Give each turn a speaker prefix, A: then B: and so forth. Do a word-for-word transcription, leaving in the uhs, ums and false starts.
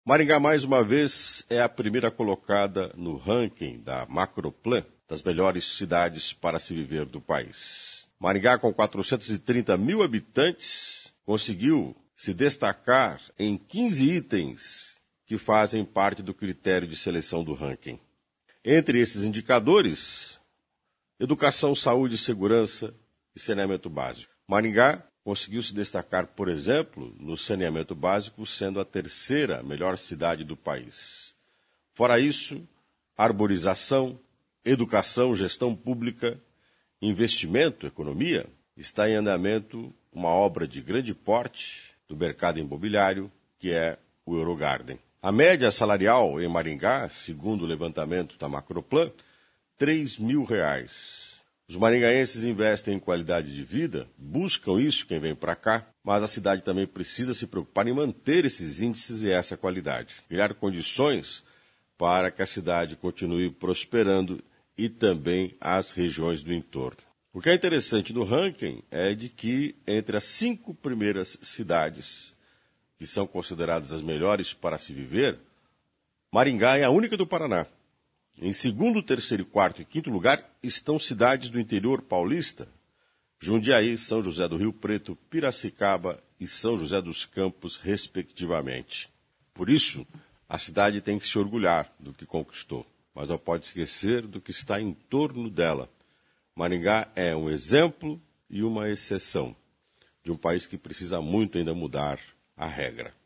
A: Maringá, mais uma vez, é a primeira colocada no ranking da Macroplan das melhores cidades para se viver do país. Maringá, com quatrocentos e trinta mil habitantes, conseguiu se destacar em quinze itens que fazem parte do critério de seleção do ranking. Entre esses indicadores, educação, saúde, segurança e saneamento básico. Maringá conseguiu se destacar, por exemplo, no saneamento básico, sendo a terceira melhor cidade do país. Fora isso, arborização, educação, gestão pública, investimento, economia, está em andamento uma obra de grande porte do mercado imobiliário, que é o Eurogarden. A média salarial em Maringá, segundo o levantamento da Macroplan, três mil reais. Os maringaenses investem em qualidade de vida, buscam isso quem vem para cá, mas a cidade também precisa se preocupar em manter esses índices e essa qualidade. Criar condições para que a cidade continue prosperando e também as regiões do entorno. O que é interessante no ranking é de que entre as cinco primeiras cidades que são consideradas as melhores para se viver, Maringá é a única do Paraná. Em segundo, terceiro, quarto e quinto lugar estão cidades do interior paulista, Jundiaí, São José do Rio Preto, Piracicaba e São José dos Campos, respectivamente. Por isso, a cidade tem que se orgulhar do que conquistou, mas não pode esquecer do que está em torno dela. Maringá é um exemplo e uma exceção de um país que precisa muito ainda mudar a regra.